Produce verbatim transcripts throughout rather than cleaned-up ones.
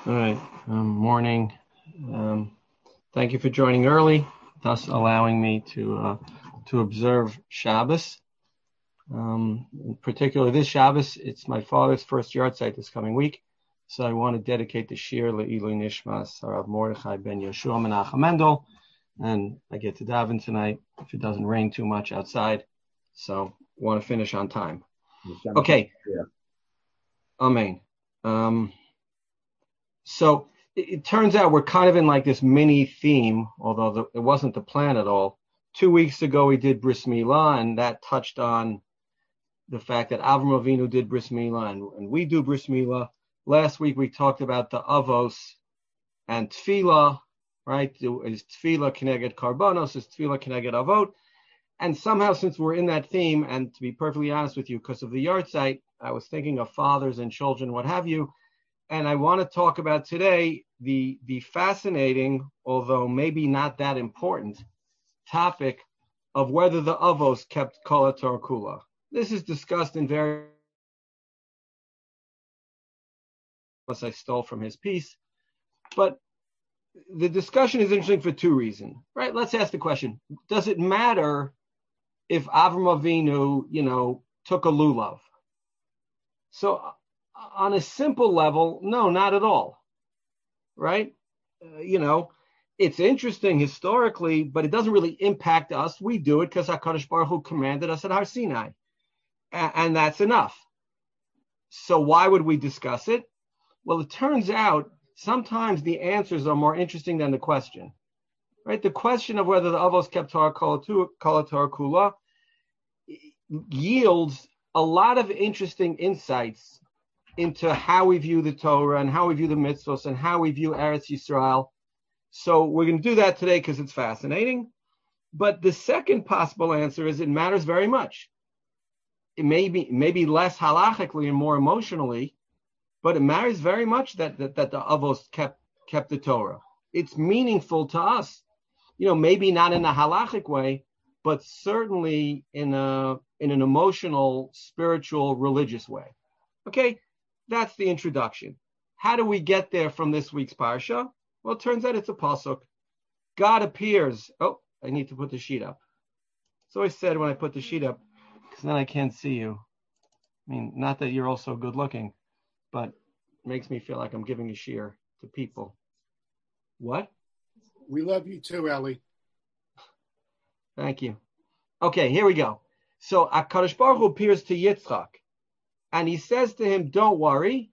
All right. Um, morning. Um, thank you for joining early, thus allowing me to uh, to observe Shabbos. Um, in particular, this Shabbos, it's my father's first yahrzeit this coming week, so I want to dedicate the shir Le'ilui Nishmas Harav Mordechai Ben Yeshua Menachem Mendel, and I get to daven tonight if it doesn't rain too much outside. So I want to finish on time. Okay. Yeah. Amen. Um, so it, it turns out we're kind of in like this mini theme, although the, it wasn't the plan at all. Two weeks ago we did Bris Milah, and that touched on the fact that Avram Avinu did Bris Milah, and, and we do Bris Milah. Last week we talked about the Avos and Tefillah, right? Is Tefillah Keneged Karbanos, is Tefillah Keneged Avot. And somehow, since we're in that theme, and to be perfectly honest with you, because of the yahrzeit, I was thinking of fathers and children, what have you, and I want to talk about today the the fascinating, although maybe not that important, topic of whether the Avos kept Kol HaTorah Kula. This is discussed in various, I stole from his piece, but the discussion is interesting for two reasons, right? Let's ask the question: does it matter if Avram Avinu, you know, took a lulav? So, on a simple level, no, not at all, right? Uh, you know, it's interesting historically, but it doesn't really impact us. We do it because HaKadosh Baruch Hu commanded us at Har Sinai, a- and that's enough. So why would we discuss it? Well, it turns out sometimes the answers are more interesting than the question, right? The question of whether the Avos kept Torah Kol HaTorah Kula yields a lot of interesting insights into how we view the Torah and how we view the mitzvos and how we view Eretz Yisrael. So we're going to do that today because it's fascinating. But the second possible answer is it matters very much. It may be maybe less halachically and more emotionally, but it matters very much that, that, that the Avos kept kept the Torah. It's meaningful to us, you know, maybe not in a halachic way, but certainly in a in an emotional, spiritual, religious way. Okay, that's the introduction. How do we get there from this week's parsha? Well, it turns out it's a pasuk. God appears. Oh, I need to put the sheet up. So I said when I put the sheet up, because then I can't see you. I mean, not that you're all so good looking, but it makes me feel like I'm giving a shear to people. What? We love you too, Ellie. Thank you. Okay, here we go. So HaKadosh Baruch Hu appears to Yitzchak, and he says to him, don't worry,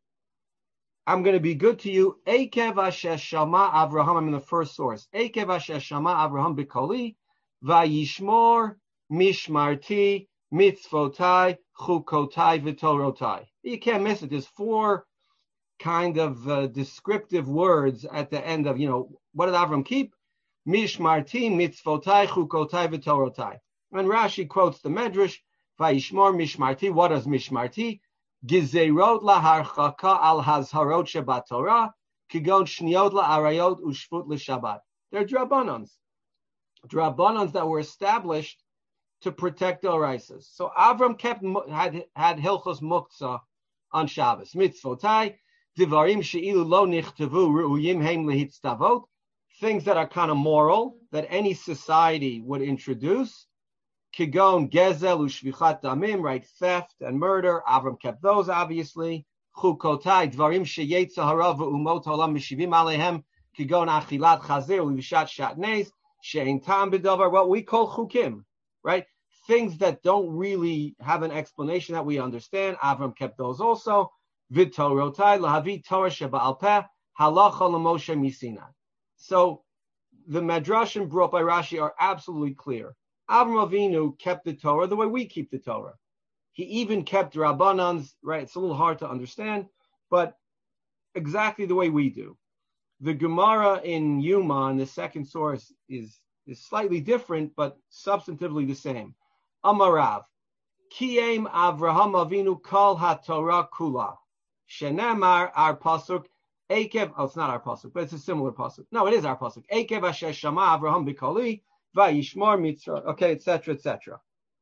I'm going to be good to you. Ekev asher shama Avraham, I'm in the first source. Ekev asher shama Avraham b'koli, vayishmor mishmarti mitzvotai chukotai v'torotai. You can't miss it. There's four kind of uh, descriptive words at the end of, you know, what did Avram keep? Mishmarti mitzvotai chukotai v'torotai. And Rashi quotes the Medrash, Vayishmor Mishmarti. What is Mishmarti? Gizerot laharchaka al hazharot shebat Torah, kigon shniot la'arayot ushfut l'shabbat. They're drabanans. Drabanans that were established to protect the oraisas. So Avram kept had had Hilchos Muktzah on Shabbos. Mitzvotai, divarim she'ilu lo nichtavu ru'uyim heim lehitztavot. Things that are kind of moral that any society would introduce. Kigon, Gezel, Ushvichat Damim, right? Theft and murder. Avram kept those, obviously. Chukotai, Dvarim Sheyetza Harav Umot Olam Mishivim Alehem, Kigon Achilat Chazir, Uvishat Shatnez, Shein Tam B'Davar, what we call Chukim, right? Things that don't really have an explanation that we understand. Avram kept those also. V'Torotai, Lahavi Torah Sheba'al Peh, Halacha L'Moshe Misinai. So the Madrashim brought by Rashi are absolutely clear. Avram Avinu kept the Torah the way we keep the Torah. He even kept Rabbanans, right? It's a little hard to understand, but exactly the way we do. The Gemara in Yuma, in the second source, is, is slightly different, but substantively the same. Amarav, Kiyem Avraham Avinu Kol HaTorah Kula. Shenemar, our pasuk, Ekev, oh, it's not our pasuk, but it's a similar pasuk. No, it is our pasuk. Ekev Asher Shama Avraham B'Koli, Vayishmor Mitzvah, okay, et cetera, et cetera.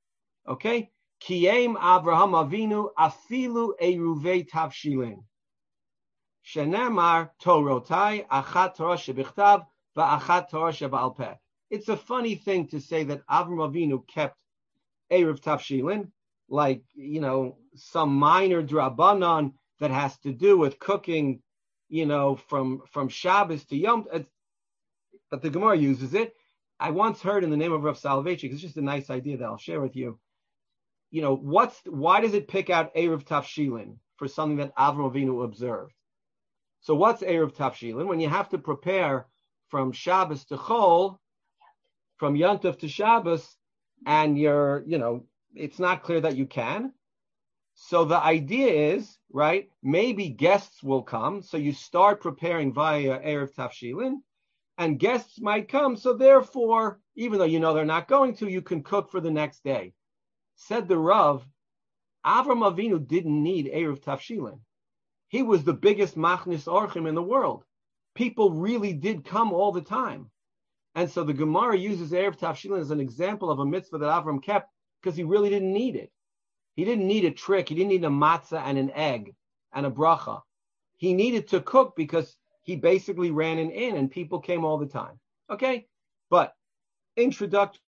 Okay? Kiyem Avraham Avinu Afilu Eruvei Tavshilin. Shenemar Torotai Achat Torah Shebichtav VaAchat Torah Sheba'al Peh. It's a funny thing to say that Avram Avinu kept Erev Tavshilin, like, you know, some minor drabanan that has to do with cooking, you know, from, from Shabbos to Yom. But the Gemara uses it. I once heard in the name of Rav Soloveitchik, it's just a nice idea that I'll share with you. You know, what's why does it pick out Erev Tavshilin for something that Avram Avinu observed? So what's Erev Tavshilin? When you have to prepare from Shabbos to Chol, from Yom Tov to Shabbos, and you're, you know, it's not clear that you can. So the idea is, right, maybe guests will come. So you start preparing via Erev Tavshilin, and guests might come. So therefore, even though you know they're not going to, you can cook for the next day. Said the Rav, Avram Avinu didn't need Erev Tavshilin. He was the biggest machnis orchim in the world. People really did come all the time. And so the Gemara uses Erev Tavshilin as an example of a mitzvah that Avram kept because he really didn't need it. He didn't need a trick. He didn't need a matzah and an egg and a bracha. He needed to cook because he basically ran an inn and people came all the time. Okay? But introductory,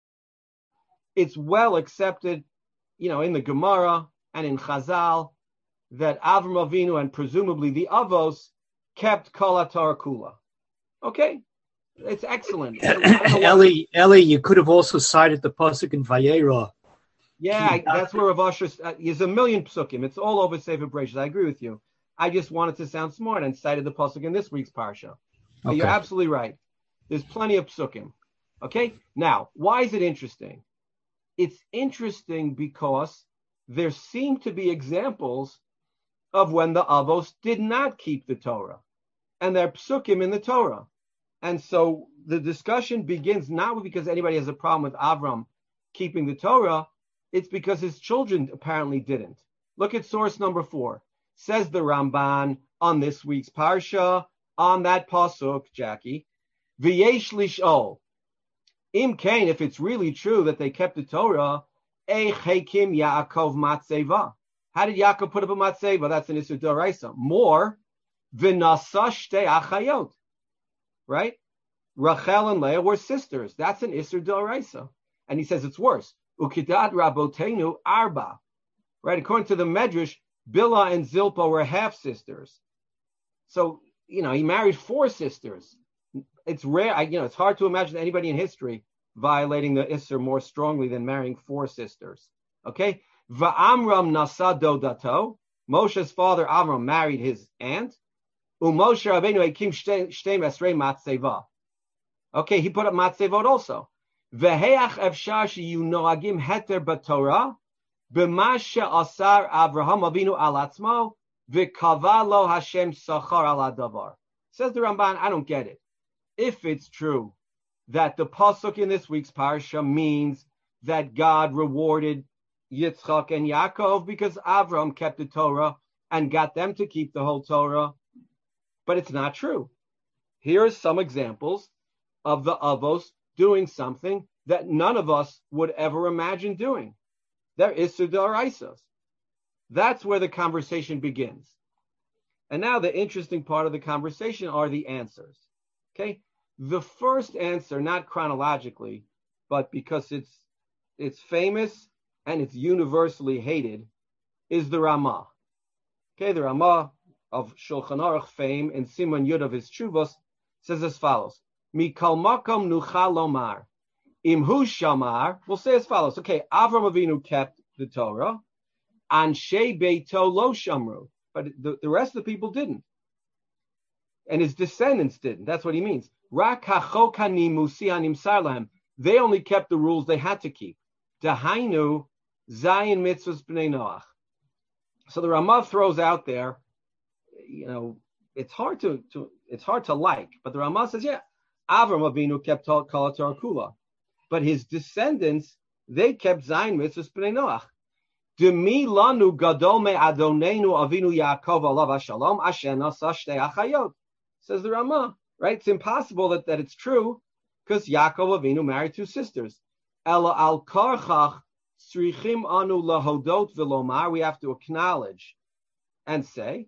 it's well accepted, you know, in the Gemara and in Chazal that Avram Avinu and presumably the Avos kept Kol HaTorah Kula. Okay? It's excellent. Eli, Eli, you could have also cited the pasuk in Vayera. Yeah, I, that's where Rav Asher, uh, there's a million psukim. It's all over Sefer Bereshis. I agree with you. I just wanted to sound smart and cited the pasuk in this week's parsha. But okay. You're absolutely right. There's plenty of psukim. Okay? Now, why is it interesting? It's interesting because there seem to be examples of when the Avos did not keep the Torah. And they're psukim in the Torah. And so the discussion begins not because anybody has a problem with Avram keeping the Torah. It's because his children apparently didn't. Look at source number four. Says the Ramban on this week's Parsha, on that pasuk, Jackie, V'yesh lish'ol. Im kain, if it's really true that they kept the Torah, Eich hekim Yaakov matzeva. How did Yaakov put up a matzeva? That's an Isur D'Oraisa. More, v'nasa shtei achayot. Right? Rachel and Leah were sisters. That's an Isur D'Oraisa. And he says it's worse. Ukidat rabotenu arba. Right? According to the Medrash, Bilhah and Zilpah were half sisters. So, you know, he married four sisters. It's rare, you know, it's hard to imagine anybody in history violating the Isser more strongly than marrying four sisters. Okay? Va'amram nasa dodato. Moshe's father Amram married his aunt. Umoshe Rabbeinu ekim shtei mesrei matzeva. Okay, he put up matzevot also. Veheach efshar sheyu noagim heter b'Torah b'ma she'asar Avraham Avinu al atzmo v'kava lo Hashem sachar al hadavar. Says the Ramban, I don't get it. If it's true that the pasuk in this week's parsha means that God rewarded Yitzchak and Yaakov because Avram kept the Torah and got them to keep the whole Torah, but it's not true. Here are some examples of the Avos doing something that none of us would ever imagine doing. They're Isur D'Oraisas. That's where the conversation begins. And now the interesting part of the conversation are the answers. Okay? The first answer, not chronologically, but because it's it's famous and it's universally hated, is the Ramah. Okay, the Ramah of Shulchan Aruch fame in Siman Yud of his Tshuvos says as follows: Mikal makom nuchal lomar, imhu shamar. We'll say as follows. Okay, Avram Avinu kept the Torah, Anshe Beito lo shamru, but the, the rest of the people didn't, and his descendants didn't. That's what he means. Rak hachokani musianim sarlam. They only kept the rules they had to keep. Dahainu zayin mitzvahs b'nei Noach. So the Ramah throws out there, you know, it's hard to, to it's hard to like, but the Ramah says, yeah, Avram Avinu kept Kol HaTorah Kula, but his descendants, they kept zayin mitzvahs b'nei Noach. Demi lanu gadol me adonenu Avinu Yaakov alav hashalom asher nasa shtei achayot. Says the Ramah. Right? It's impossible that, that it's true because Yaakov Avinu married two sisters. Ela al karchach tzrichim anu lahodot v'lomar. We have to acknowledge and say,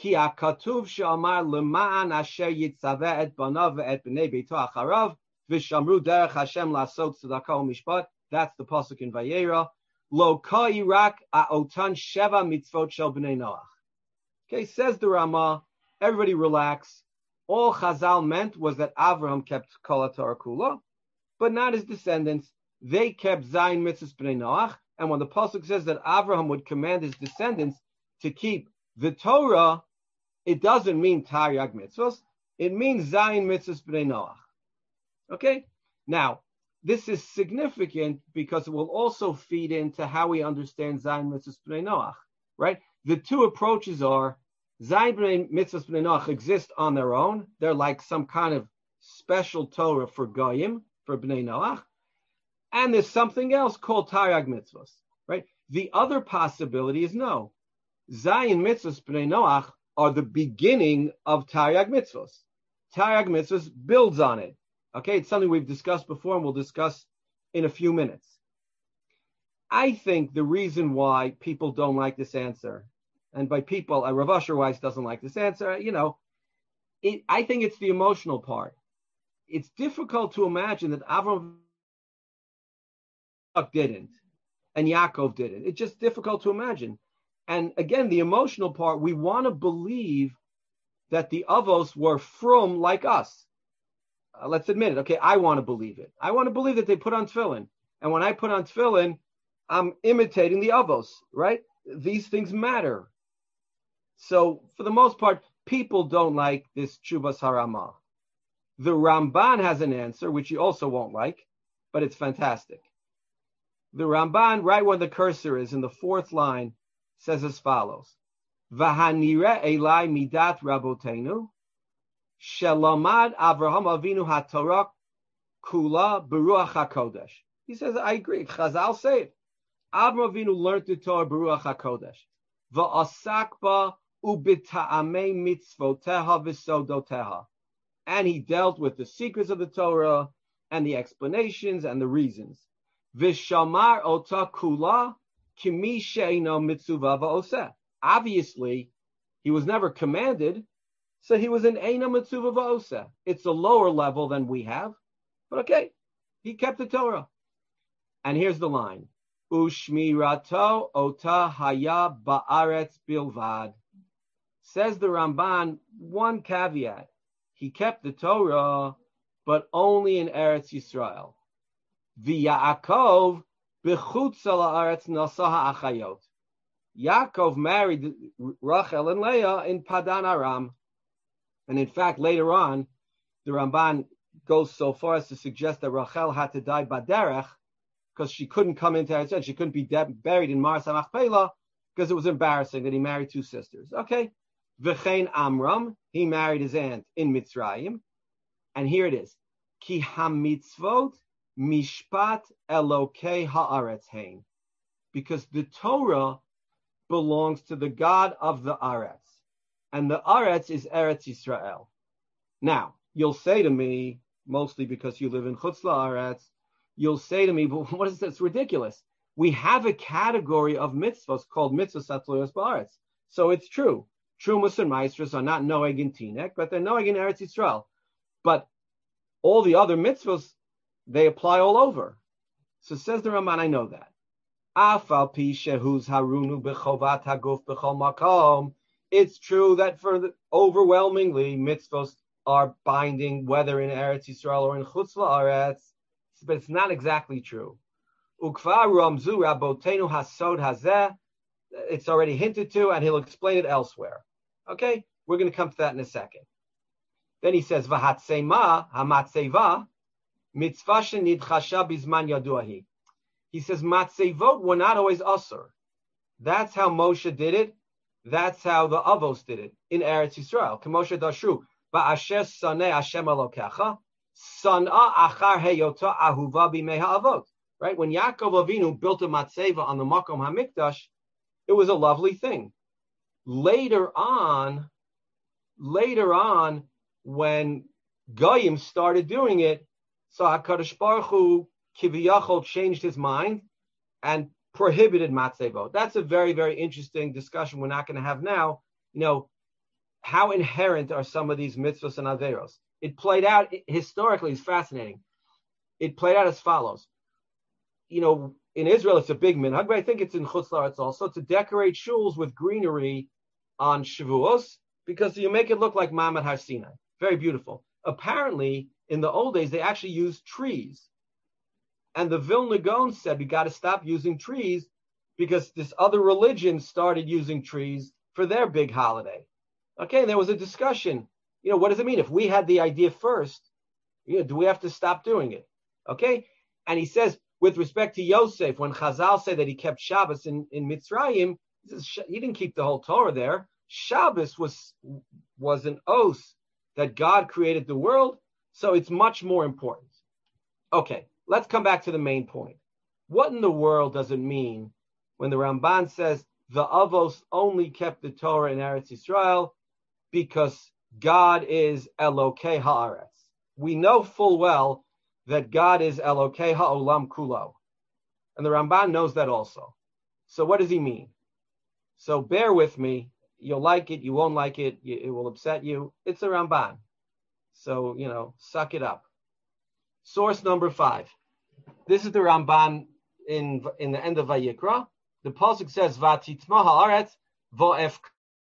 Ki hakatuv she'amar lema'an asher yitzaveh et banav et bnei beito acharav v'shamru derech Hashem lasot tzedakah u'mishpat. That's the pasuk in Vayera. Lo ka'irak a'otan sheva mitzvot shel bnei Noach. Okay, says the Rama. Everybody relax. All Chazal meant was that Avraham kept Kol HaTorah Kula, but not his descendants. They kept Zayin Mitzvos Bnei Noach. And when the pasuk says that Avraham would command his descendants to keep the Torah, it doesn't mean Taryag Mitzvos. It means Zayin Mitzvos Bnei Noach. Okay? Now, this is significant because it will also feed into how we understand Zayin Mitzvos Bnei Noach, right? The two approaches are Zayin Mitzvos Bnei Noach exist on their own. They're like some kind of special Torah for Goyim, for Bnei Noach. And there's something else called Taryag Mitzvos, right? The other possibility is no. Zayin Mitzvos Bnei Noach are the beginning of Taryag Mitzvos. Taryag Mitzvos builds on it. Okay, it's something we've discussed before and we'll discuss in a few minutes. I think the reason why people don't like this answer, and by people, uh, Rav Asher Weiss doesn't like this answer, you know, it, I think it's the emotional part. It's difficult to imagine that Avraham didn't and Yaakov didn't. It's just difficult to imagine. And again, the emotional part, we want to believe that the Avos were from like us. Uh, let's admit it. Okay, I want to believe it. I want to believe that they put on tefillin. And when I put on tefillin, I'm imitating the Avos, right? These things matter. So for the most part, people don't like this Tshuvas Harama. The Ramban has an answer, which you also won't like, but it's fantastic. The Ramban, right where the cursor is in the fourth line, says as follows. V'hanire elai midat rabotenu, shelamad Avraham Avinu haTorah kula beruach hakodesh. He says, I agree. Chazal say it. Avraham Avinu learned the Torah beruach hakodesh. V'asak ba ubita'amei mitzvoteha v'sodoteha. And he dealt with the secrets of the Torah and the explanations and the reasons. V'shamar ota kula kimi she'ino mitzuva va'oseh. Obviously, he was never commanded, so he was an eino mitzuva va'oseh. It's a lower level than we have, but okay, he kept the Torah. And here's the line. Ushmirato ota haya ba'aretz bilvad. Says the Ramban, one caveat. He kept the Torah, but only in Eretz Yisrael. V'Yaakov b'chutz la'aretz nasaha achayot. Yaakov married Rachel and Leah in Padan Aram. And in fact, later on, the Ramban goes so far as to suggest that Rachel had to die baderech because she couldn't come into Eretz Yisrael. She couldn't be de- buried in Maras HaMachpelah because it was embarrassing that he married two sisters. Okay. V'chein Amram, he married his aunt in Mitzrayim. And here it is. Ki hamitzvot mishpat elokei haaretz hein. Because the Torah belongs to the God of the Aretz. And the Aretz is Eretz Yisrael. Now, you'll say to me, mostly because you live in Chutz La'aretz, you'll say to me, but what is this? It's ridiculous. We have a category of mitzvahs called mitzvahs atzluos ba'aretz. So it's true. Trumas and Maestros are not Noeg in Tinek, but they're Noeg in Eretz Yisrael. But all the other mitzvahs, they apply all over. So says the Raman, I know that. Afal pi shehuz harunu b'chovat haguf b'chol makom. It's true that for the, overwhelmingly mitzvahs are binding, whether in Eretz Yisrael or in Chutz La'aretz, but it's not exactly true. Ukvar ramzu rabotenu hasod hazeh. It's already hinted to, and he'll explain it elsewhere. Okay, we're going to come to that in a second. Then he says, "V'hatzema hamatzeva mitzvah shenidchasha bizman yaduahi." He says, "Matzevot were not always usur. That's how Moshe did it. That's how the Avos did it in Eretz Yisrael. K'moshe dashu ba'asher saneh Hashem Elokecha sanah achar heyota ahuva b'mei ha'avot." Right, when Yaakov Avinu built a matzeva on the Makom Hamikdash, it was a lovely thing. Later on, later on, when Goyim started doing it, so HaKadosh Baruch Hu Kiviyachol changed his mind and prohibited matzevot. That's a very, very interesting discussion we're not going to have now. You know, how inherent are some of these mitzvahs and averos? It played out historically. It's fascinating. It played out as follows. You know, in Israel, it's a big minhag, but I think it's in Chutz La'aretz also, to decorate shuls with greenery on Shavuos, because you make it look like Ma'amad Har Sinai. Very beautiful. Apparently, in the old days, they actually used trees. And the Vilna Gaon said, we got to stop using trees because this other religion started using trees for their big holiday. Okay, there was a discussion. You know, what does it mean? If we had the idea first, you know, do we have to stop doing it? Okay? And he says, with respect to Yosef, when Chazal said that he kept Shabbos in, in Mitzrayim, he says he didn't keep the whole Torah there. Shabbos was, was an oath that God created the world, so it's much more important. Okay, let's come back to the main point. What in the world does it mean when the Ramban says the Avos only kept the Torah in Eretz Yisrael because God is Elokei Haaretz? We know full well that God is Elokei Ha'olam Kulo. And the Ramban knows that also. So what does he mean? So bear with me. You'll like it, you won't like it, it will upset you. It's a Ramban. So, you know, suck it up. Source number five. This is the Ramban in, in the end of Vayikra. The pasuk says, V'atitma ha'aretz vo'ef.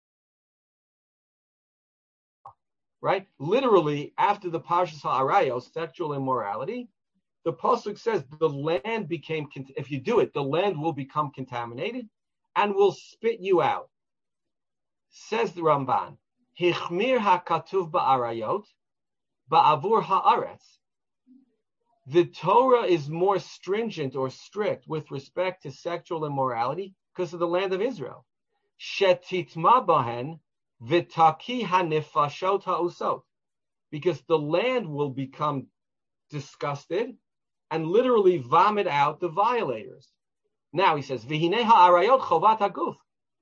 Right? Literally, after the Parshas Ha'arayos, sexual immorality, the pasuk says the land became, if you do it, the land will become contaminated and will spit you out. Says the Ramban, Hichmir hakatuv ba'arayot ba'avur ha'aretz. The Torah is more stringent or strict with respect to sexual immorality because of the land of Israel. Shetitma bahen v'taki hanefashot ha'usot. Because the land will become disgusted and literally vomit out the violators. Now he says, V'hinei ha'arayot chovat haguf.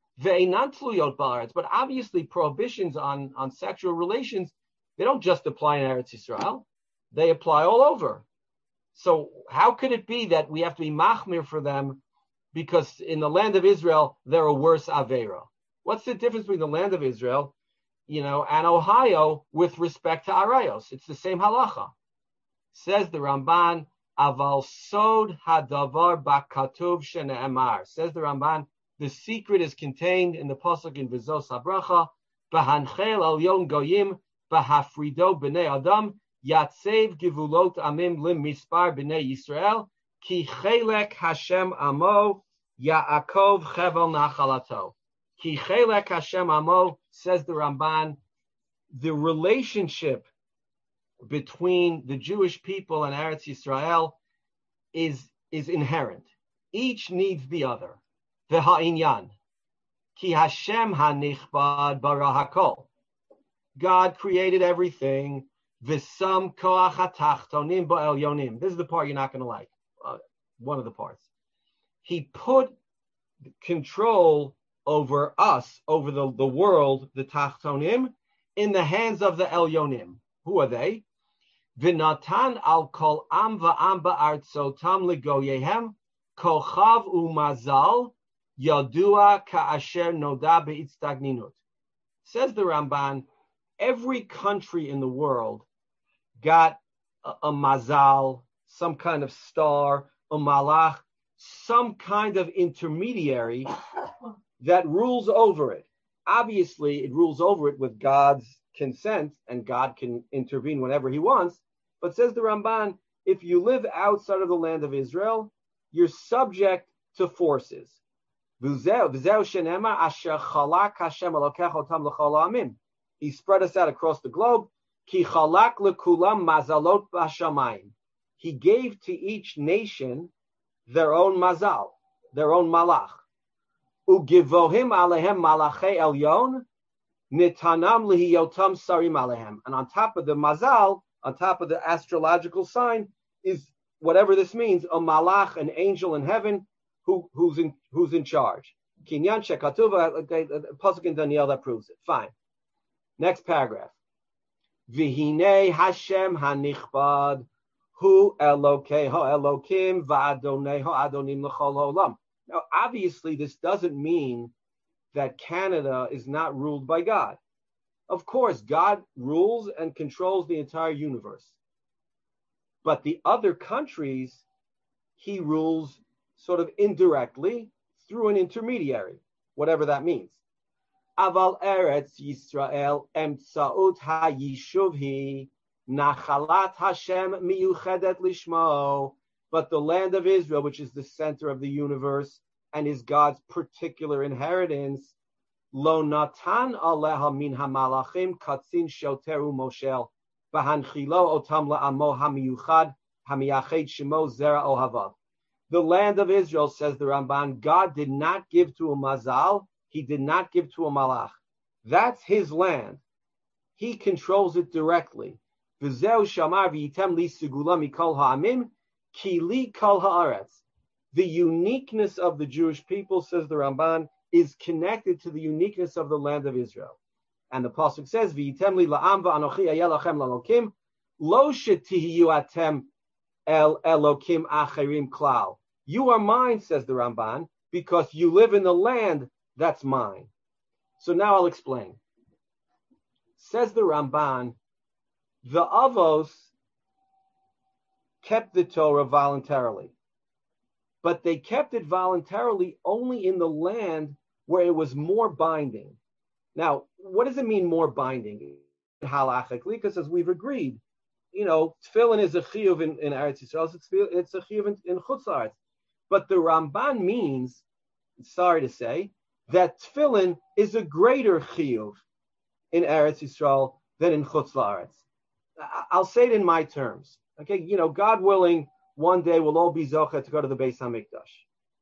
But obviously prohibitions on, on sexual relations, they don't just apply in Eretz Yisrael, they apply all over. So how could it be that we have to be machmir for them because in the land of Israel, they're a worse Avera? What's the difference between the land of Israel, you know, and Ohio with respect to Arayos? It's the same halacha. Says the Ramban, Aval sod hadavar bakatuv shene'emar. Says the Ramban, the secret is contained in the pasuk in V'zos HaBracha, B'hanchel al yon goyim, B'hafrido b'nei adam, Yatsev givulot amim lim mispar b'nei Yisrael, Ki chelek Hashem amo, Yaakov chevel nachalato. Ki chelek Hashem amo, says the Ramban, the relationship between the Jewish people and Eretz Yisrael is, is inherent. Each needs the other. V'ha'inyan, ki Hashem hanichbad bara hakol. God created everything. V'sam koach hatachtonim ba'elyonim. This is the part you're not going to like. Uh, one of the parts. He put control over us, over the, the world, the tachtonim, in the hands of the elyonim. Who are they? V'natan al kol am va'am ba'artzotam legoyehem kochav u'mazal Yadua ka'asher noda be'itztagninut. Says the Ramban, every country in the world got a, a mazal, some kind of star, a malach, some kind of intermediary that rules over it. Obviously, it rules over it with God's consent, and God can intervene whenever he wants. But says the Ramban, if you live outside of the land of Israel, you're subject to forces. He spread us out across the globe. He gave to each nation their own mazal, their own malach. And on top of the mazal, on top of the astrological sign, is whatever this means, a malach, an angel in heaven, Who, who's in who's in charge? Kinyan shekatuva, pasuk in Daniel that proves it. Fine. Next paragraph. V'hinei Hashem hanichbad hu elokei ha elokim va'adonei ha adonim l'chol ha'olam. Now, obviously, this doesn't mean that Canada is not ruled by God. Of course, God rules and controls the entire universe. But the other countries, he rules sort of indirectly through an intermediary, whatever that means. Aval Eretz Yisrael emtsaut hayishuvhi nachalat Hashem miyuchedet lishmo. But the land of Israel, which is the center of the universe and is God's particular inheritance, lo natan aleha min hamalachim katzin shoteru moshel v'hanchilo otam la'amo hamiyuchad hamiyached shemo zera ohavav. The land of Israel, says the Ramban, God did not give to a mazal, he did not give to a malach. That's his land. He controls it directly. V'zeu shamar v'yitem li segula mikol ha'amim ki li kol ha'aretz. The uniqueness of the Jewish people, says the Ramban, is connected to the uniqueness of the land of Israel. And the pasuk says, "V'yitem li la'am va'anochi ayelachem la'lokim lo shetihiyu atem el elokim acherim klal." You are mine, says the Ramban, because you live in the land that's mine. So now I'll explain. Says the Ramban, the Avos kept the Torah voluntarily, but they kept it voluntarily only in the land where it was more binding. Now, what does it mean more binding? Halachically, because as we've agreed, you know, tefillin is a chiyuv in, in Eretz Yisrael, it's, it's a chiyuv in, in Chutz La'aretz. But the Ramban means, sorry to say, that tefillin is a greater chiyuv in Eretz Yisrael than in Chutz La'aretz. I'll say it in my terms. Okay, you know, God willing, one day we'll all be zocha to go to the Beis Hamikdash.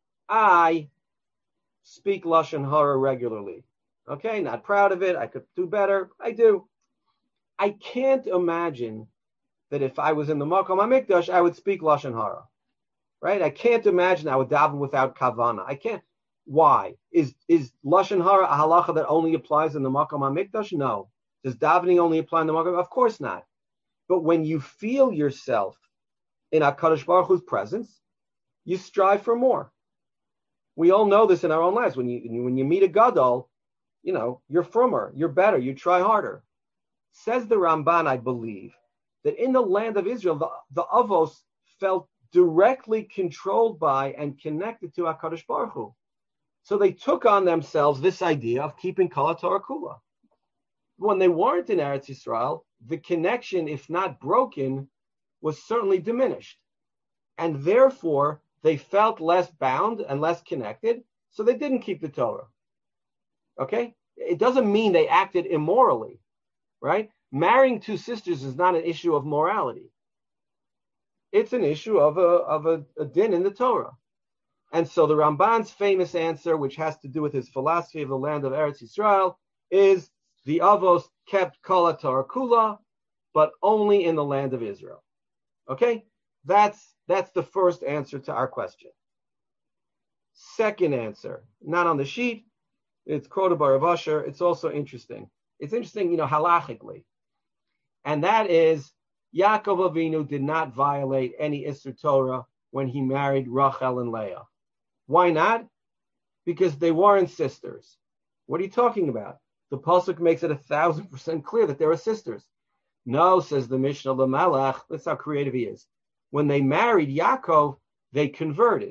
I speak Lashon Hara regularly. Okay, not proud of it. I could do better. I do. I can't imagine that if I was in the Makom HaMikdash, I would speak Lashon Hara. Right? I can't imagine I would daven without kavana. I can't. Why? Is is Lashon Hara a halacha that only applies in the Makom HaMikdash? No. Does davening only apply in the Makom? Of course not. But when you feel yourself in HaKadosh Baruch Hu's presence, you strive for more. We all know this in our own lives. When you when you meet a gadol, you know, you're firmer, you're better, you try harder. Says the Ramban, I believe, that in the land of Israel, the, the Avos felt directly controlled by and connected to HaKadosh Baruch Hu. So they took on themselves this idea of keeping Kol HaTorah Kula. When they weren't in Eretz Yisrael, the connection, if not broken, was certainly diminished. And therefore, they felt less bound and less connected, so they didn't keep the Torah. Okay? It doesn't mean they acted immorally, right? Marrying two sisters is not an issue of morality. It's an issue of a of a, a din in the Torah. And so the Ramban's famous answer, which has to do with his philosophy of the land of Eretz Yisrael, is the Avos kept Kol HaTorah Kula, but only in the land of Israel. Okay? That's that's the first answer to our question. Second answer, not on the sheet. It's quoted by Rav Asher. It's also interesting. It's interesting, you know, halachically. And that is, Yaakov Avinu did not violate any Isser Torah when he married Rachel and Leah. Why not? Because they weren't sisters. What are you talking about? The pasuk makes it a thousand percent clear that they were sisters. No, says the Mishnah Lamelech. That's how creative he is. When they married Yaakov, they converted.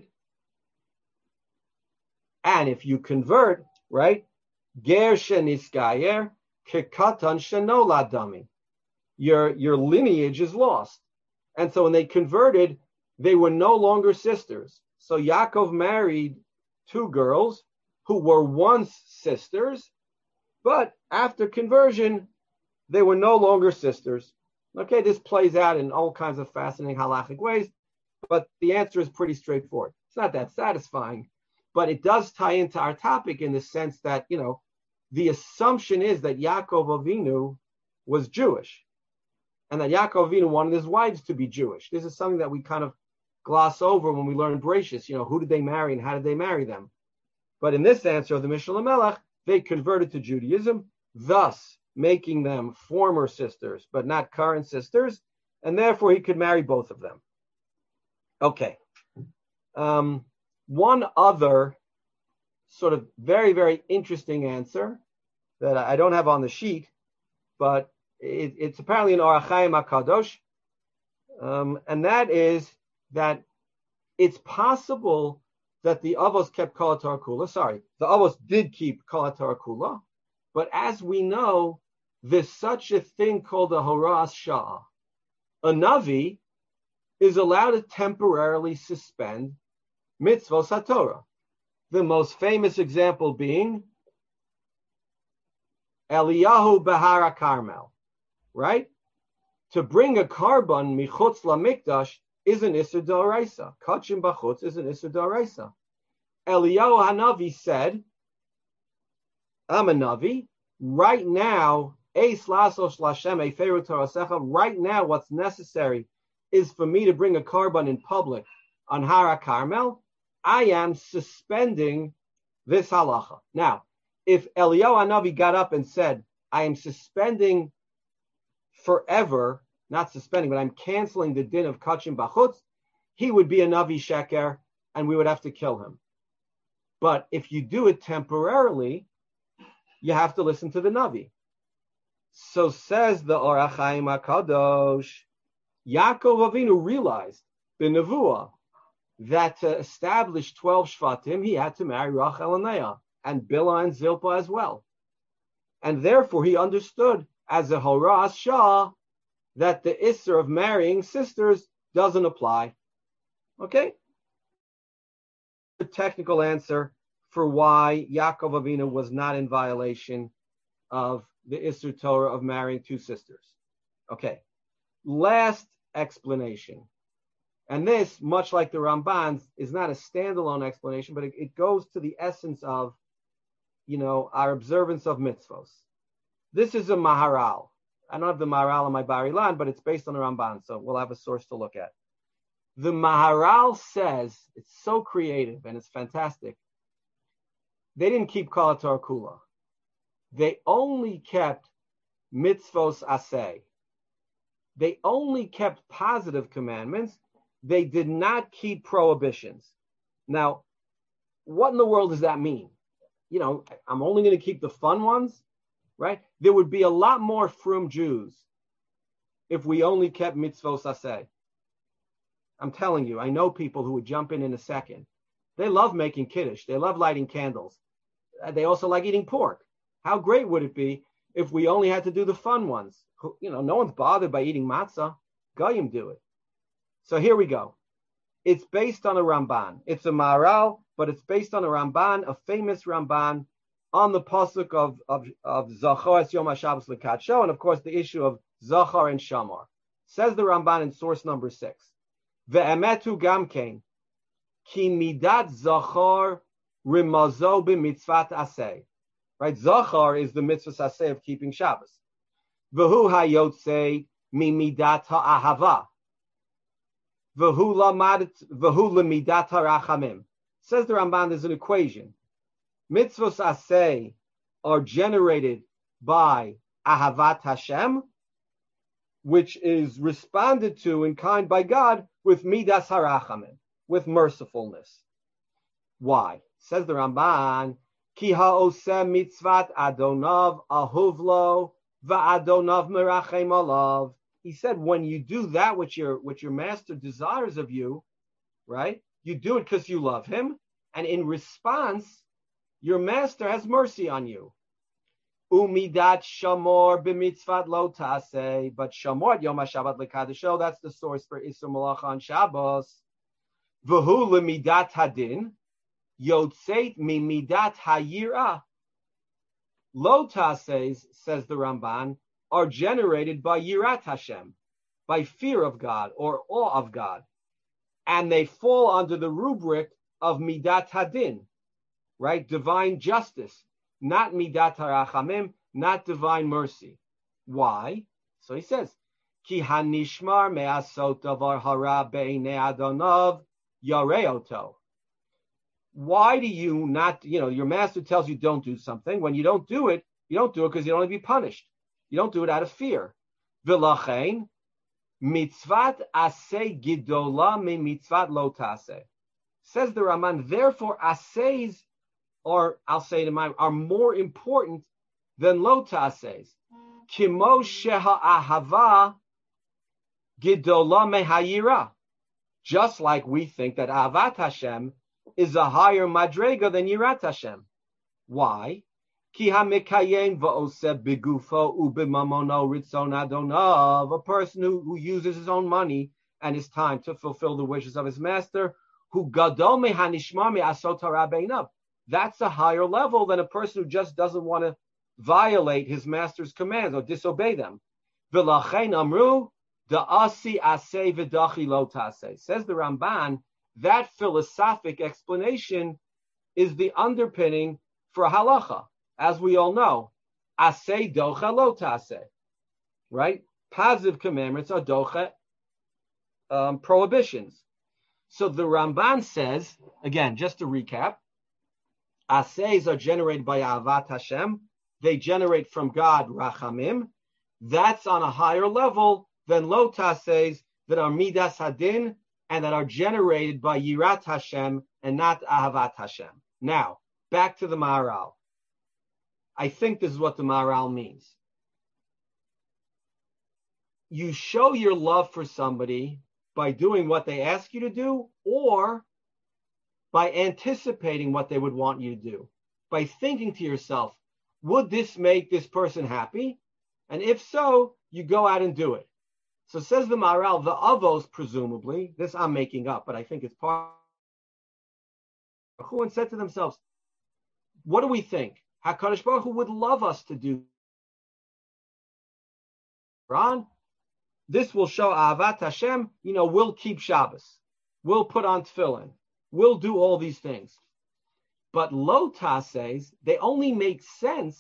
And if you convert, right, ger sheniskayer kekatan shenolad dami. Your, your lineage is lost. And so when they converted, they were no longer sisters. So Yaakov married two girls who were once sisters, but after conversion, they were no longer sisters. Okay, this plays out in all kinds of fascinating halachic ways, but the answer is pretty straightforward. It's not that satisfying, but it does tie into our topic in the sense that, you know, the assumption is that Yaakov Avinu was Jewish, and that Yaakov Avinu wanted his wives to be Jewish. This is something that we kind of gloss over when we learn Bereshis. You know, who did they marry and how did they marry them? But in this answer of the Mishnah Lamelech, they converted to Judaism, thus making them former sisters, but not current sisters, and therefore he could marry both of them. Okay. Um, one other sort of very, very interesting answer that I don't have on the sheet but it, it's apparently an Orach Chaim HaKadosh, um, and that is that it's possible that the Avos kept Kol HaTorah Kula. Sorry, the Avos did keep Kol HaTorah Kula, but as we know, there's such a thing called a Horas Sha'ah. A Navi is allowed to temporarily suspend mitzvos HaTorah. The most famous example being Eliyahu Bahar Carmel, right? To bring a carbon michutz lamikdash is an Isser D'Oraisa. Kachim b'chutz is an Isser D'Oraisa. Eliyahu Hanavi said, I'm a Navi. Right now, Eis lasos lashem eferu torasecha. Right now, what's necessary is for me to bring a carbon in public on Hara Carmel. I am suspending this halacha. Now, if Eliyahu Hanavi got up and said, I am suspending forever, not suspending, but I'm canceling the din of kachim b'chutz, he would be a Navi Sheker, and we would have to kill him. But if you do it temporarily, you have to listen to the Navi. So says the Orach Chaim HaKadosh, Yaakov Avinu realized, b'nevuah, that to establish twelve Shvatim, he had to marry Rachel and Leah, and Bilhah and Zilpah as well. And therefore he understood as a Horas Shah that the Isser of marrying sisters doesn't apply. Okay? The technical answer for why Yaakov Avinu was not in violation of the Isser Torah of marrying two sisters. Okay. Last explanation. And this, much like the Ramban's, is not a standalone explanation, but it, it goes to the essence of, you know, our observance of mitzvos. This is a Maharal. I don't have the Maharal on my Bar Ilan, but it's based on the Ramban, so we'll have a source to look at. The Maharal says, it's so creative and it's fantastic. They didn't keep Kol HaTorah Kula. They only kept mitzvos aseh. They only kept positive commandments. They did not keep prohibitions. Now, what in the world does that mean? You know, I'm only going to keep the fun ones, right? There would be a lot more frum Jews if we only kept mitzvos aseh. I'm telling you, I know people who would jump in in a second. They love making kiddush. They love lighting candles. They also like eating pork. How great would it be if we only had to do the fun ones? You know, no one's bothered by eating matzah. Goyim do it. So here we go. It's based on a Ramban. It's a Maharal, but it's based on a Ramban, a famous Ramban, on the pasuk of of of Zachor es Yom HaShabbos L'Kadsho, and of course the issue of Zachar and Shamar. Says the Ramban in source number six. Ve'emetu gamkein ki midat Zachar rimazo b'mitzvat aseh. Right, Zachar is the mitzvah aseh of keeping Shabbos. V'hu hayotze mi midat ha'ahava. V'hu lemidat harachamim. Says the Ramban, there's an equation. Mitzvos aseh are generated by ahavat Hashem, which is responded to in kind by God with midas harachamim, with mercifulness. Why? Says the Ramban, ki ha'oseh mitzvat adonav ahuvlo va'adonav merachem alav. He said, when you do that which your which your master desires of you, right? You do it because you love him, and in response, your master has mercy on you. Umidat shamor b'mitzvat lo taseh, but shamor yom HaShabbat l'kadesho, that's the source for Isur Malacha on Shabbos. V'hu lemidat hadin, yotzeit mimidat hayira. Lo taseh, says the Ramban, are generated by Yirat Hashem, by fear of God or awe of God. And they fall under the rubric of Midat Hadin, right? Divine justice, not Midat Harachamim, not divine mercy. Why? So he says, Ki hanishmar me'asot davar hara be'inei Adonav yareoto. Why do you not, you know, your master tells you don't do something. When you don't do it, you don't do it because you don't want to be punished. You don't do it out of fear. V'lachein mitzvat aseh gidola me mitzvat lo taseh. Says the Raman, therefore asehs are, I'll say to my, are more important than lo tasehs. Kimo sheha ahava gidola mehayira. Just like we think that Ahavat Hashem is a higher madrega than Yirat Hashem. Why? Ki hamikayem va'oseh begufo ubimamono ritzon adonav. A person who, who uses his own money and his time to fulfill the wishes of his master, who gadol mehanishma me'asot hara beinav. That's a higher level than a person who just doesn't want to violate his master's commands or disobey them. V'lachein amru da'asi aseh v'dachi lo taseh. Says the Ramban, that philosophic explanation is the underpinning for halacha. As we all know, aseh docha lo taseh. Right? Positive commandments are docha um, prohibitions. So the Ramban says, again, just to recap, asehs are generated by Ahavat Hashem. They generate from God rachamim. That's on a higher level than lo tasehs that are midas hadin and that are generated by Yirat Hashem and not Ahavat Hashem. Now, back to the Maharal. I think this is what the Maharal means. You show your love for somebody by doing what they ask you to do, or by anticipating what they would want you to do. By thinking to yourself, would this make this person happy? And if so, you go out and do it. So says the Maharal, the Avos, presumably, this I'm making up, but I think it's part of who and said to themselves, what do we think? HaKadosh Baruch Hu would love us to do. Ron, this will show Ahavat Hashem, you know, we'll keep Shabbos. We'll put on tefillin. We'll do all these things. But lo tasehs, they only make sense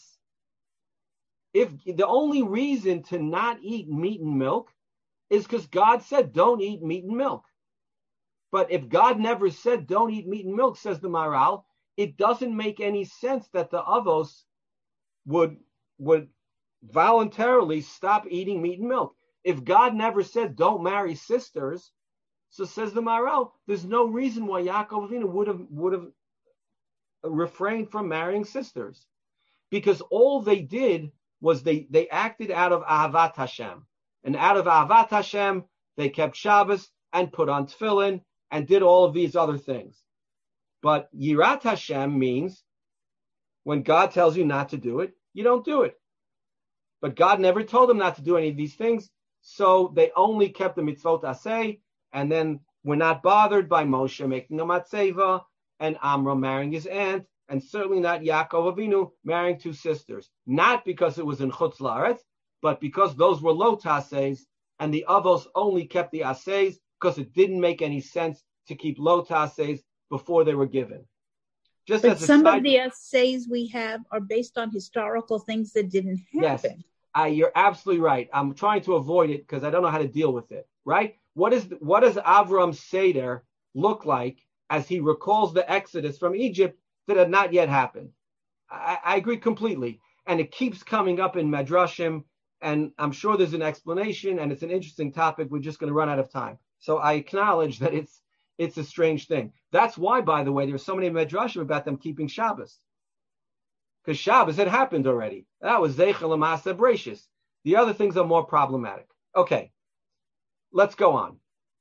if the only reason to not eat meat and milk is because God said don't eat meat and milk. But if God never said don't eat meat and milk, says the Maharal, it doesn't make any sense that the Avos would, would voluntarily stop eating meat and milk. If God never said don't marry sisters, so says the Maharal, there's no reason why Yaakov Avinu would have would have refrained from marrying sisters, because all they did was they they acted out of Ahavat Hashem, and out of Ahavat Hashem they kept Shabbos and put on tefillin and did all of these other things. But Yirat Hashem means when God tells you not to do it, you don't do it. But God never told them not to do any of these things, so they only kept the mitzvot aseh. And then we're not bothered by Moshe making a matzeva and Amram marrying his aunt, and certainly not Yaakov Avinu marrying two sisters. Not because it was in Chutz La'aretz, but because those were lo tasehs, and the Avos only kept the asehs because it didn't make any sense to keep lo tasehs before they were given. Just but as a some side... of the asehs we have are based on historical things that didn't happen. Yes, I, you're absolutely right. I'm trying to avoid it because I don't know how to deal with it, right? What is what does Avram's Seder look like as he recalls the exodus from Egypt that had not yet happened? I, I agree completely. And it keeps coming up in Medrashim, and I'm sure there's an explanation, and it's an interesting topic. We're just going to run out of time. So I acknowledge that it's it's a strange thing. That's why, by the way, there's so many Medrashim about them keeping Shabbos. Because Shabbos had happened already. That was Zeichel L'Maaseh Bereishis. The other things are more problematic. Okay. Let's go on.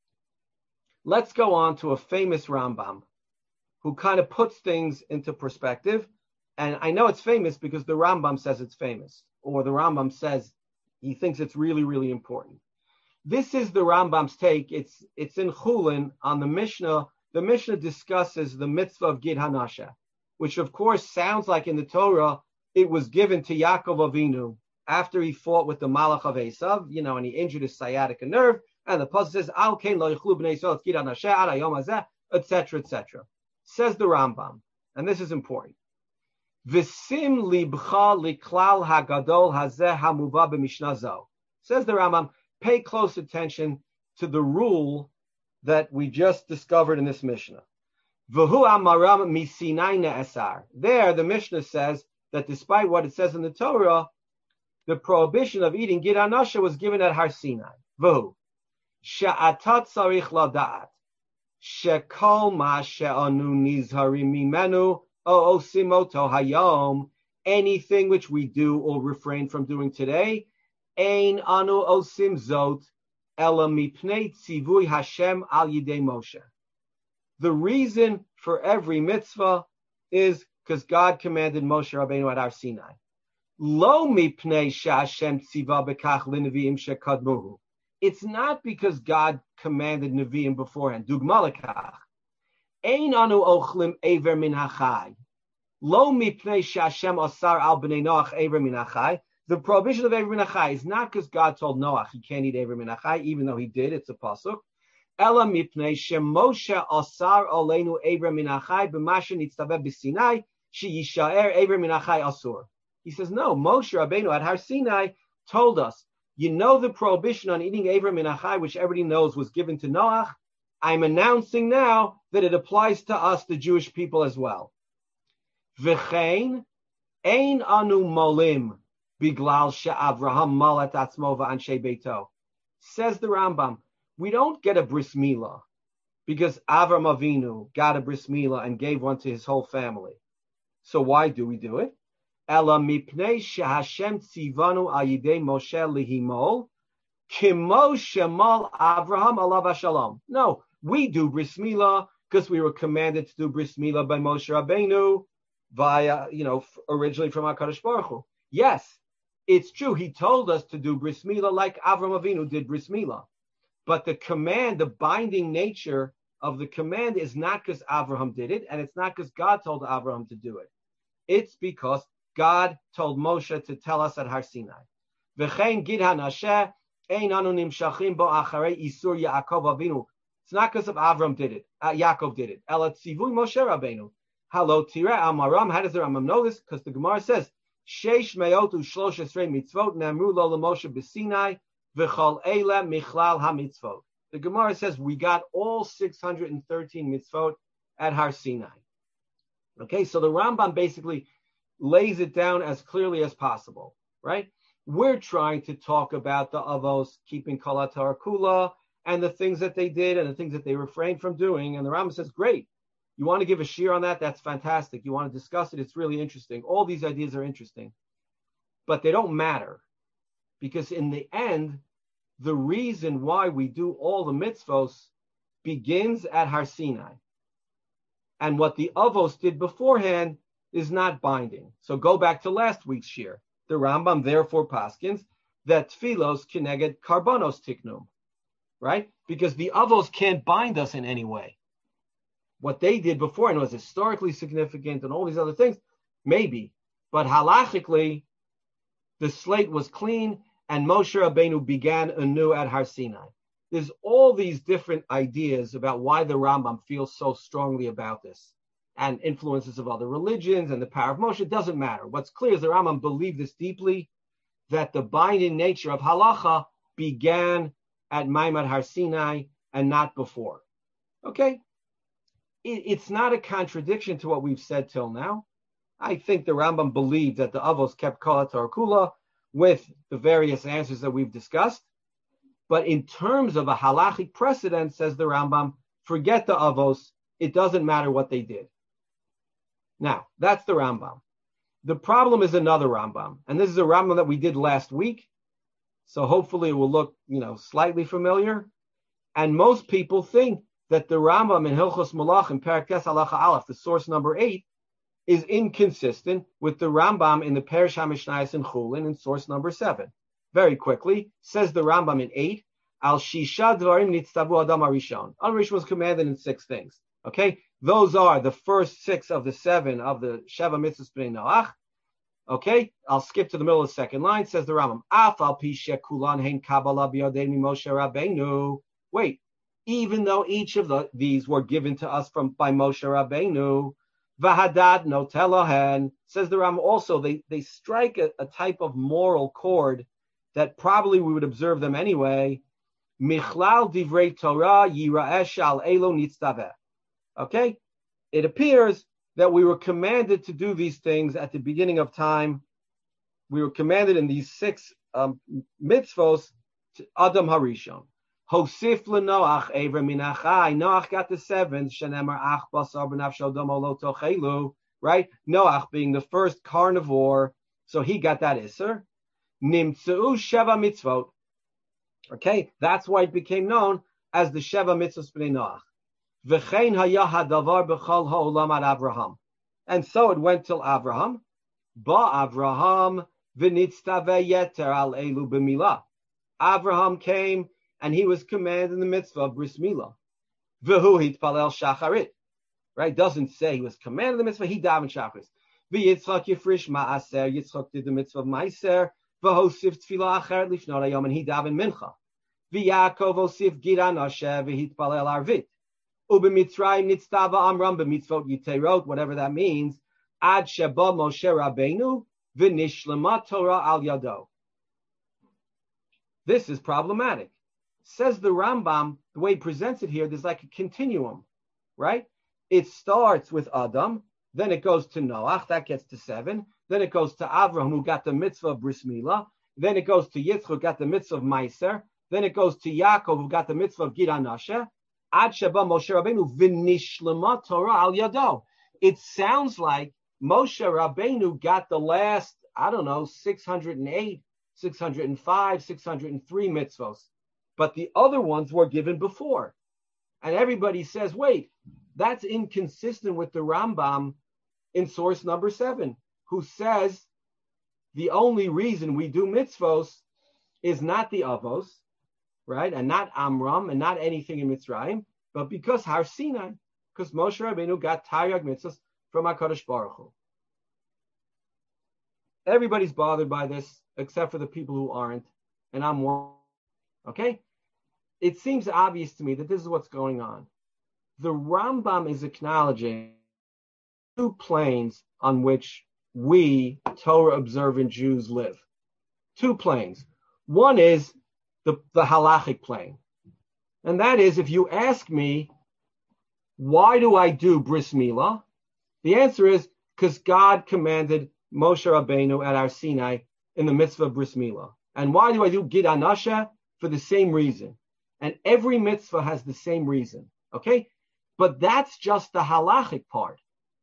Let's go on to a famous Rambam who kind of puts things into perspective. And I know it's famous because the Rambam says it's famous, or the Rambam says he thinks it's really, really important. This is the Rambam's take. It's it's in Chulin on the Mishnah. The Mishnah discusses the mitzvah of Gid Hanasha, which of course sounds like in the Torah it was given to Yaakov Avinu after he fought with the Malach of Esav, you know, and he injured his sciatica nerve. And the pasuk says, "Al kein lo yichlu bnei Yisrael et Gid Hanasha ad hayom hazeh," et cetera, et cetera. Says the Rambam, and this is important. V'sim libcha liklal hagadol hazeh hamuva b'mishnah zo. Says the Rambam, pay close attention to the rule that we just discovered in this Mishnah. V'hu amaram misinai ne'esar. There, the Mishnah says that despite what it says in the Torah, the prohibition of eating Gid Hanasha was given at Har Sinai. V'hu she'atat tzarich lada'at she'kol ma she'anu nizharim mimenu o osimoto hayom. Anything which we do or refrain from doing today Ein anu osim zot ela mipnei tzivui Hashem al yidei Moshe. The reason for every mitzvah is because God commanded Moshe Rabbeinu at Har Sinai. Lo mipnei she'Hashem tziva bekach l'neviim shekadmuhu. It's not because God commanded Nevi'im beforehand. Dugma lekach. Ein anu ochlim ever min hachai. Lo mipnei she'Hashem asar al b'nei Noach ever min hachai. The prohibition of ever min hachai is not because God told Noach he can't eat ever min hachai, even though he did. It's a pasuk. Ela mipnei sheMoshe asar oleinu ever min hachai b'mashen nitztaveh b'Sinai sheyishaer ever min hachai asur. He says, no, Moshe Rabbeinu at Har Sinai told us, you know the prohibition on eating Ever min Achai, which everybody knows was given to Noach. I'm announcing now that it applies to us, the Jewish people, as well. V'chein ein anu molim biglal she'Avraham malat atzmo v'anshei beito. Says the Rambam, we don't get a bris milah because Avram Avinu got a bris milah and gave one to his whole family. So why do we do it? Ela mipnei sheHashem tzivanu al yidei Moshe lihimol kimo shemal Avraham alav hashalom. No, we do bris milah because we were commanded to do bris milah by Moshe Rabbeinu via, you know, originally from HaKadosh Baruch Hu. Yes, it's true. He told us to do bris milah like Avram Avinu did bris milah. But the command, the binding nature of the command is not because Avraham did it, and it's not because God told Avraham to do it. It's because God told Moshe to tell us at Har Sinai. V'chein gid hanasheh ein anu nimshachim bo acharei isur Yaakov Avinu. It's not because of Avram did it. Uh, Yaakov did it. Ela tzivui Moshe Rabbeinu. Halo tireh amaram. How does the Rambam know this? Because the Gemara says sheish meot u'shlosh esrei mitzvot ne'amru lo leMoshe b'Sinai v'chol eile michlal hamitzvot. The Gemara says we got all six hundred thirteen mitzvot at Har Sinai. Okay, so the Rambam basically lays it down as clearly as possible, right? We're trying to talk about the Avos keeping Kol HaTorah Kula and the things that they did and the things that they refrained from doing. And the Rambam says, great. You want to give a shir on that? That's fantastic. You want to discuss it? It's really interesting. All these ideas are interesting. But they don't matter. Because in the end, the reason why we do all the mitzvos begins at Har Sinai. And what the Avos did beforehand is not binding. So go back to last week's shir. The Rambam therefore paskins that tfilos keneged karbonos tiknum, right? Because the avos can't bind us in any way. What they did before and was historically significant and all these other things, maybe. But halachically, the slate was clean and Moshe Rabbeinu began anew at Har Sinai. There's all these different ideas about why the Rambam feels so strongly about this. And influences of other religions and the power of Moshe, it doesn't matter. What's clear is the Rambam believed this deeply, that the binding nature of halacha began at Maimad Har Sinai and not before. Okay? It, it's not a contradiction to what we've said till now. I think the Rambam believed that the Avos kept Kol HaTorah Kula with the various answers that we've discussed. But in terms of a halachic precedent, says the Rambam, forget the Avos, it doesn't matter what they did. Now, that's the Rambam. The problem is another Rambam, and this is a Rambam that we did last week, so hopefully it will look, you know, slightly familiar. And most people think that the Rambam in Hilchos Malachim, Perek Tes Halacha Aleph, the source number eight, is inconsistent with the Rambam in the Perish HaMishnayos in Chulin in source number seven. Very quickly, says the Rambam in eight, Al Shisha Dvarim Nitztavu Adam Arishon. Adam Arishon was commanded in six things. Okay? Those are the first six of the seven of the Sheva Mitzvahs B'nai Noach. Okay, I'll skip to the middle of the second line. Says the Rambam, Af al pi shekulan hein kabbalah b'yodei Moshe Rabbeinu. Wait, even though each of the, these were given to us from by Moshe Rabbeinu, v'hadad notelahen. Says the Rambam also, they they strike a, a type of moral chord that probably we would observe them anyway. Michlal divrei Torah yira'eh al elo nitztaveh. Okay, it appears that we were commanded to do these things at the beginning of time. We were commanded in these six um, mitzvos to Adam Harishon. Hosif leNoach Ever min Achai. Noach got the seventh. Shenemar Ach Basar B'Nafsho Domo Lo Tochelu. Right? Noach being the first carnivore, so he got that Isser. Nimtzeu Sheva Mitzvot. Okay, that's why it became known as the Sheva Mitzvot B'nai Noach. V'chein haya hadavar b'chol ha'olam ad Avraham. And so it went till Avraham. Ba Avraham v'nitztaveh yeter al elu b'milah. Avraham came and he was commanded in the mitzvah of bris milah. V'hu hitpalel shacharit. Right? Doesn't say he was commanded in the mitzvah. He davened shacharit. V'yitzchak yifrish ma'aser. Yitzchak did the mitzvah of ma'aser. V'hosif tefillah acheret lifnot hayom, and he davened mincha. V'Yaakov osif gira naseh v'hitpalel arvit. U'b'mitzrayim nitztava amram b'mitzvot yiterot, whatever that means. Ad sheba Moshe Rabbeinu v'nishlema Torah al yado. This is problematic. Says the Rambam, the way he presents it here, there's like a continuum, right? It starts with Adam, then it goes to Noach, that gets to seven, then it goes to Avraham, who got the mitzvah of bris milah, then it goes to Yitzchak, who got the mitzvah of Meiser, then it goes to Yaakov, who got the mitzvah of Gira Naseh, Ad Sheba Moshe Rabbeinu v'nishlema Torah al yado. It sounds like Moshe Rabbeinu got the last, I don't know, six hundred eight, six hundred five, six hundred three mitzvos. But the other ones were given before. And everybody says, wait, that's inconsistent with the Rambam in source number seven, who says the only reason we do mitzvos is not the avos, right? And not Amram, and not anything in Mitzrayim, but because Har Sinai, because Moshe Rabbeinu got Taryag mitzvos from HaKadosh Baruch Hu. Everybody's bothered by this, except for the people who aren't, and I'm one. Okay? It seems obvious to me that this is what's going on. The Rambam is acknowledging two planes on which we, Torah-observant Jews, live. Two planes. One is the, the halachic plane. And that is, if you ask me, why do I do bris milah? The answer is, because God commanded Moshe Rabbeinu at Har Sinai in the mitzvah of bris milah. And why do I do Gid Anasha? For the same reason. And every mitzvah has the same reason. Okay? But that's just the halachic part.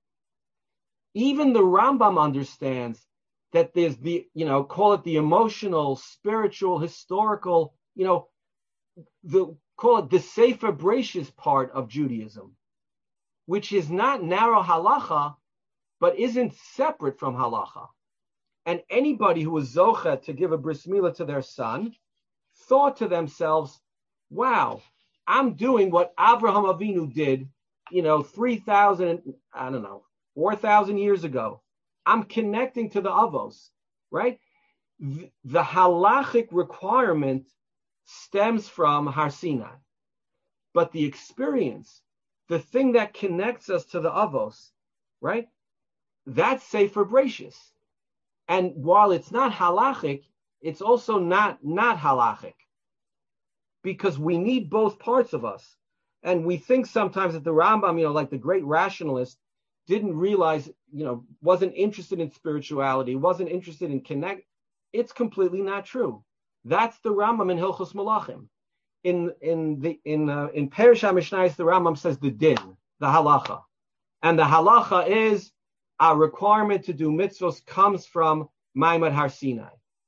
Even the Rambam understands that there's the, you know, call it the emotional, spiritual, historical, you know, the call it the Sefer Bereshis part of Judaism, which is not narrow halacha, but isn't separate from halacha. And anybody who was zocha to give a bris milah to their son thought to themselves, wow, I'm doing what Avraham Avinu did, you know, three thousand, I don't know, four thousand years ago. I'm connecting to the avos, right? The, the halachic requirement stems from Har Sinai. But the experience, the thing that connects us to the avos, right? That's Sefer Bereshis. And while it's not halachic, it's also not not halachic. Because we need both parts of us. And we think sometimes that the Rambam, you know, like the great rationalist, didn't realize, you know, wasn't interested in spirituality, wasn't interested in connect. It's completely not true. That's the Rambam in Hilchos Malachim. In in the in uh, in Perush HaMishnayos, the Rambam says the din, the halacha, and the halacha is a requirement to do mitzvos comes from Maimad Har Sinai.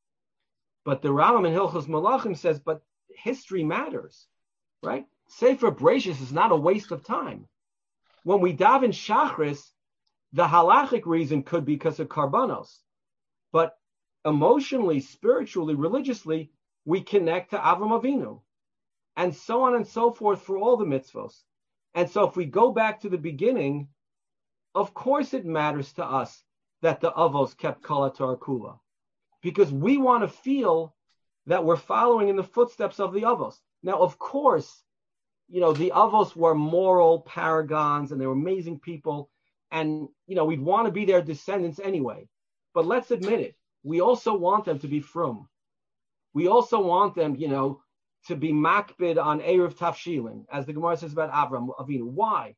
But the Rambam in Hilchos Malachim says, but history matters, right? Sefer Bereshis is not a waste of time. When we daven Shachris, the halachic reason could be because of karbanos, but emotionally, spiritually, religiously, we connect to Avram Avinu, and so on and so forth for all the mitzvos. And so if we go back to the beginning, of course it matters to us that the avos kept Kol HaTorah Kula, because we want to feel that we're following in the footsteps of the avos. Now, of course, you know, the avos were moral paragons and they were amazing people, and, you know, we'd want to be their descendants anyway. But let's admit it, we also want them to be frum. We also want them, you know, to be makbid on Erev Tafshilin, as the Gemara says about Avram Avinu. Why?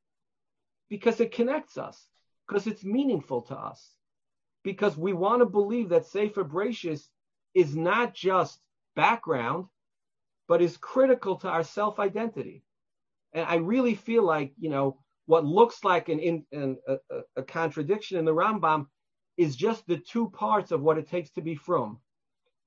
Because it connects us, because it's meaningful to us, because we want to believe that Sefer Bereshis is not just background, but is critical to our self-identity. And I really feel like, you know, what looks like an, in, an, a, a contradiction in the Rambam is just the two parts of what it takes to be frum.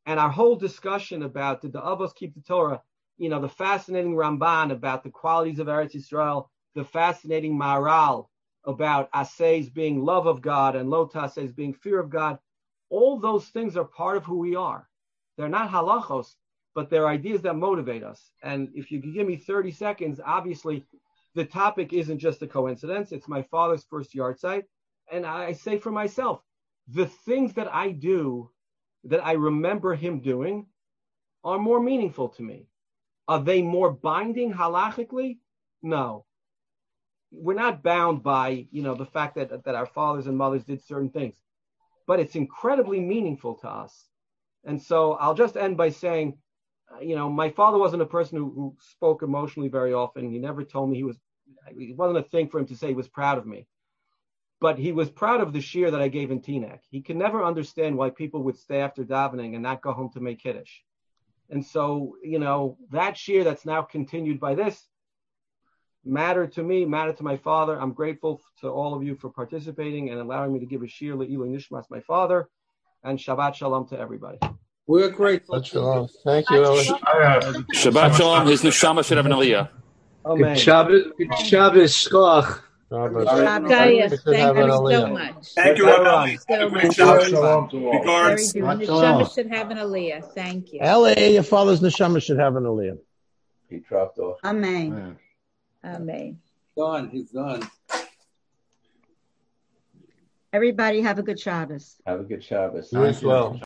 And our whole discussion about did the Avos keep the Torah, you know, the fascinating Ramban about the qualities of Eretz Yisrael, the fascinating Maharal about Asay's being love of God and Lo Tasay's being fear of God. All those things are part of who we are. They're not halachos, but they're ideas that motivate us. And if you could give me thirty seconds, obviously, the topic isn't just a coincidence. It's my father's first yard site. And I say for myself, the things that I do that I remember him doing are more meaningful to me. Are they more binding halachically? No. We're not bound by, you know, the fact that, that our fathers and mothers did certain things, but it's incredibly meaningful to us. And so I'll just end by saying, uh, you know, my father wasn't a person who, who spoke emotionally very often. He never told me he was, it wasn't a thing for him to say he was proud of me. But he was proud of the shiur that I gave in Teaneck. He could never understand why people would stay after davening and not go home to make Kiddush. And so, you know, that shiur that's now continued by this mattered to me, mattered to my father. I'm grateful to all of you for participating and allowing me to give a shiur le'ilui nishmas my father. And Shabbat Shalom to everybody. We're grateful. Shabbat Shalom. Thank you, Eli. Shabbat Shalom. His neshama should have an aliyah. Amen. Good Shabbos, good Shabbos, Shkoch. Shabbos. Shkaya, Should thank have an you so aliyah. much. Thank you, Bye-bye. Ellie. So Have a great much. Shabbat. Shalom to all. Very Regards. good. Shabbat The shalom. Neshama should have an aliyah. Thank you. L A, your father's neshama should have an aliyah. He dropped off. Amen. Amen. Done. He's done. Everybody have a good Shabbos. Have a good Shabbos. You as well.